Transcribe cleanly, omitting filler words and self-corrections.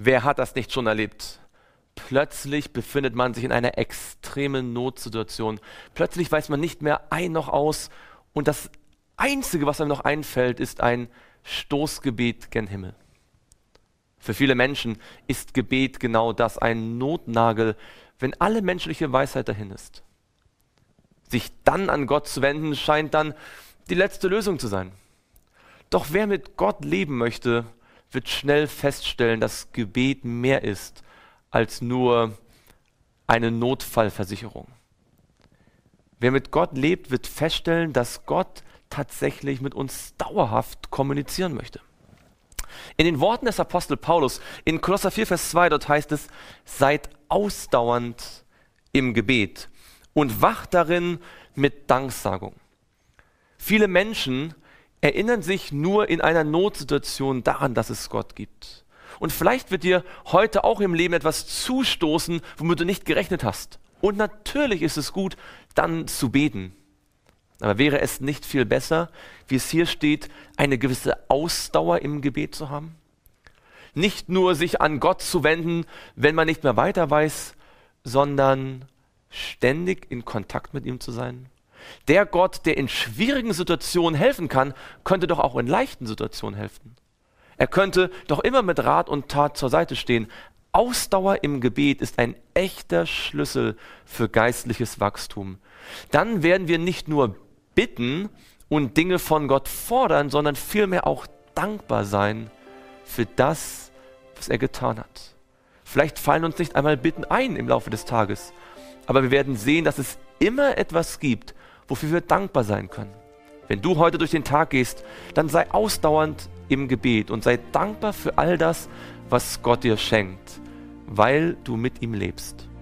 Wer hat das nicht schon erlebt? Plötzlich befindet man sich in einer extremen Notsituation. Plötzlich weiß man nicht mehr ein noch aus und das Einzige, was einem noch einfällt, ist ein Stoßgebet gen Himmel. Für viele Menschen ist Gebet genau das, ein Notnagel, wenn alle menschliche Weisheit dahin ist. Sich dann an Gott zu wenden, scheint dann die letzte Lösung zu sein. Doch wer mit Gott leben möchte, wird schnell feststellen, dass Gebet mehr ist als nur eine Notfallversicherung. Wer mit Gott lebt, wird feststellen, dass Gott tatsächlich mit uns dauerhaft kommunizieren möchte. In den Worten des Apostel Paulus in Kolosser 4, Vers 2, dort heißt es, seid ausdauernd im Gebet und wacht darin mit Danksagung. Viele Menschen erinnern sich nur in einer Notsituation daran, dass es Gott gibt. Und vielleicht wird dir heute auch im Leben etwas zustoßen, womit du nicht gerechnet hast. Und natürlich ist es gut, dann zu beten. Aber wäre es nicht viel besser, wie es hier steht, eine gewisse Ausdauer im Gebet zu haben? Nicht nur sich an Gott zu wenden, wenn man nicht mehr weiter weiß, sondern ständig in Kontakt mit ihm zu sein. Der Gott, der in schwierigen Situationen helfen kann, könnte doch auch in leichten Situationen helfen. Er könnte doch immer mit Rat und Tat zur Seite stehen. Ausdauer im Gebet ist ein echter Schlüssel für geistliches Wachstum. Dann werden wir nicht nur bitten und Dinge von Gott fordern, sondern vielmehr auch dankbar sein für das, was er getan hat. Vielleicht fallen uns nicht einmal Bitten ein im Laufe des Tages, aber wir werden sehen, dass es immer etwas gibt, wofür wir dankbar sein können. Wenn du heute durch den Tag gehst, dann sei ausdauernd im Gebet und sei dankbar für all das, was Gott dir schenkt, weil du mit ihm lebst.